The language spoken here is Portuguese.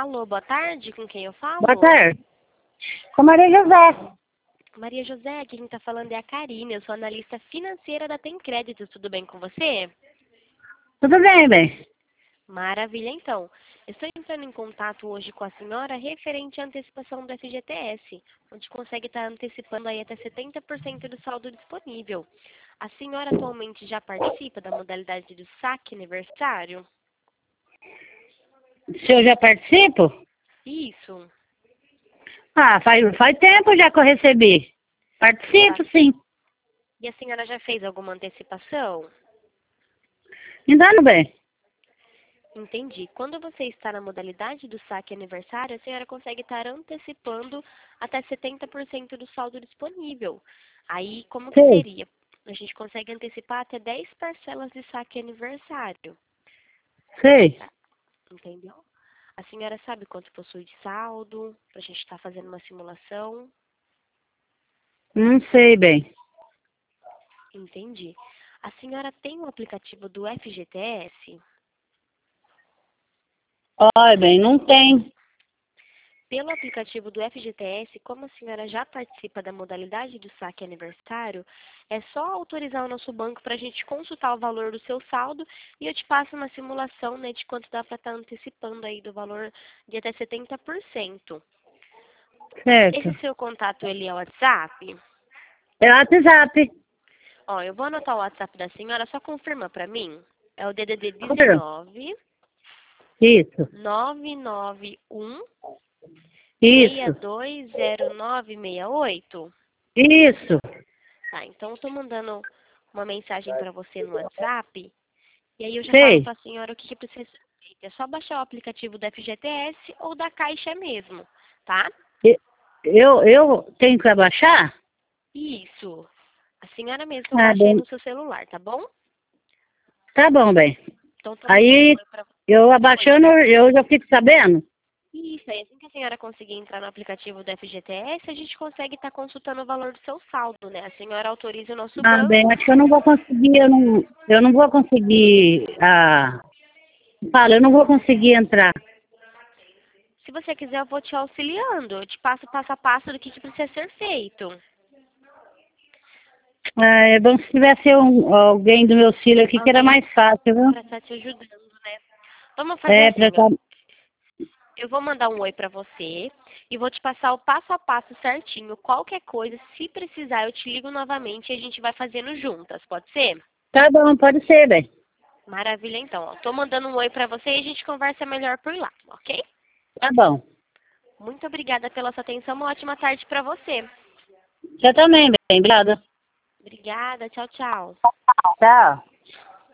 Alô, boa tarde, com quem eu falo? Boa tarde. Com Maria José. Maria José, aqui quem está falando é a Karine, eu sou analista financeira da Tem Crédito, tudo bem com você? Tudo bem, bem? Maravilha, então. Estou entrando em contato hoje com a senhora referente à antecipação do FGTS, onde consegue estar antecipando aí até 70% do saldo disponível. A senhora atualmente já participa da modalidade do saque aniversário? Se eu já participo? Isso. Faz tempo já que eu recebi. Participo, sim. E a senhora já fez alguma antecipação? Ainda não bem. Entendi. Quando você está na modalidade do saque aniversário, a senhora consegue estar antecipando até 70% do saldo disponível. Aí, como que Sei, seria? A gente consegue antecipar até 10 parcelas de saque aniversário. sei. Entendeu? A senhora sabe quanto possui de saldo, para a gente estar fazendo uma simulação? Não sei bem. Entendi. A senhora tem o aplicativo do FGTS? Olha, bem, não tem. Pelo aplicativo do FGTS, como a senhora já participa da modalidade do saque aniversário, é só autorizar o nosso banco para a gente consultar o valor do seu saldo e eu te passo uma simulação, né, de quanto dá para estar antecipando aí do valor de até 70%. Esse Certo. seu contato, ele é o WhatsApp? É o WhatsApp. Ó, eu vou anotar o WhatsApp da senhora, só confirma para mim. É o DDD Confirma. 19 Isso. 991 Isso. 620968. Isso. Tá, então eu tô mandando uma mensagem para você no WhatsApp e aí eu já falo Sei. para a senhora o que precisa ser feito. É só baixar o aplicativo da FGTS ou da Caixa mesmo, tá? E- eu tenho que abaixar? Isso. A senhora mesma Ah, baixa aí bem. no seu celular, tá bom? Tá bom, bem. Então tô mandando um Aí, oi pra você. eu Oi. abaixando, eu já fico sabendo? Isso, aí assim que a senhora conseguir entrar no aplicativo da FGTS, a gente consegue estar consultando o valor do seu saldo, né? A senhora autoriza o nosso Ah, bem, banco. acho que eu não vou conseguir, eu não vou conseguir, eu não vou conseguir entrar. Se você quiser, eu vou te auxiliando. Eu te passo passo a passo do que precisa ser feito. É bom se tivesse alguém do meu filho aqui que era Alguém mais fácil, viu? para estar te ajudando, né? Vamos fazer É, pra assim, ó. estar... Eu vou mandar um oi para você e vou te passar o passo a passo certinho. Qualquer coisa, se precisar, eu te ligo novamente e a gente vai fazendo juntas, pode ser? Tá bom, pode ser, bem. Maravilha, então. Ó. Tô mandando um oi para você e a gente conversa melhor por lá, ok? Tá bom. Muito obrigada pela sua atenção. Uma ótima tarde para você. Você também, bem. Obrigada. Obrigada. Tchau, tchau. Tchau.